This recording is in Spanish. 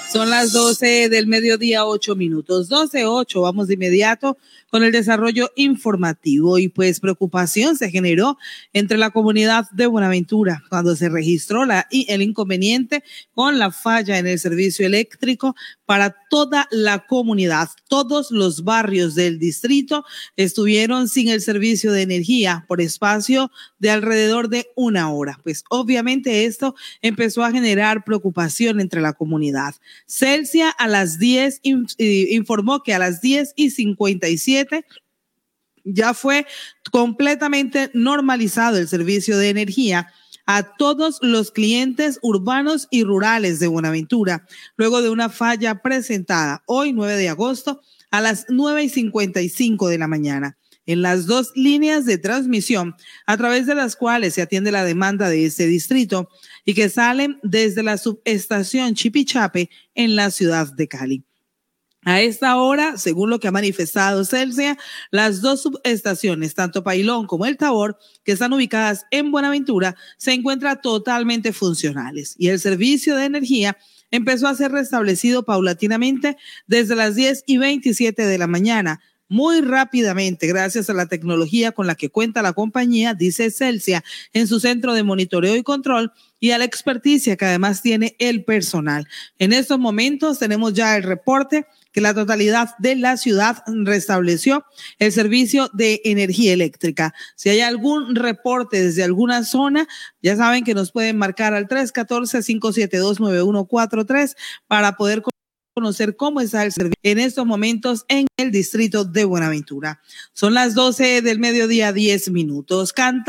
Son las 12 del mediodía, 8 minutos. 12:08. Vamos de inmediato con el desarrollo informativo. Y pues preocupación se generó entre la comunidad de Buenaventura cuando se registró el inconveniente con la falla en el servicio eléctrico para toda la comunidad. Todos los barrios del distrito estuvieron sin el servicio de energía por espacio de alrededor de una hora. Pues obviamente esto empezó a generar preocupación entre la comunidad. Celsia a las 10 informó que a las 10:57 ya fue completamente normalizado el servicio de energía a todos los clientes urbanos y rurales de Buenaventura, luego de una falla presentada hoy, 9 de agosto, a las 9:55 de la mañana. En las dos líneas de transmisión a través de las cuales se atiende la demanda de este distrito y que salen desde la subestación Chipichape en la ciudad de Cali. A esta hora, según lo que ha manifestado Celsia, las dos subestaciones, tanto Pailón como El Tabor, que están ubicadas en Buenaventura, se encuentran totalmente funcionales y el servicio de energía empezó a ser restablecido paulatinamente desde las 10:27 de la mañana. Muy rápidamente, gracias a la tecnología con la que cuenta la compañía, dice Celsia, en su centro de monitoreo y control, y a la experticia que además tiene el personal. En estos momentos tenemos ya el reporte que la totalidad de la ciudad restableció el servicio de energía eléctrica. Si hay algún reporte desde alguna zona, ya saben que nos pueden marcar al 314-572-9143 para poder conocer cómo está el servicio en estos momentos en el distrito de Buenaventura. Son las 12 del mediodía, 10 minutos. Canta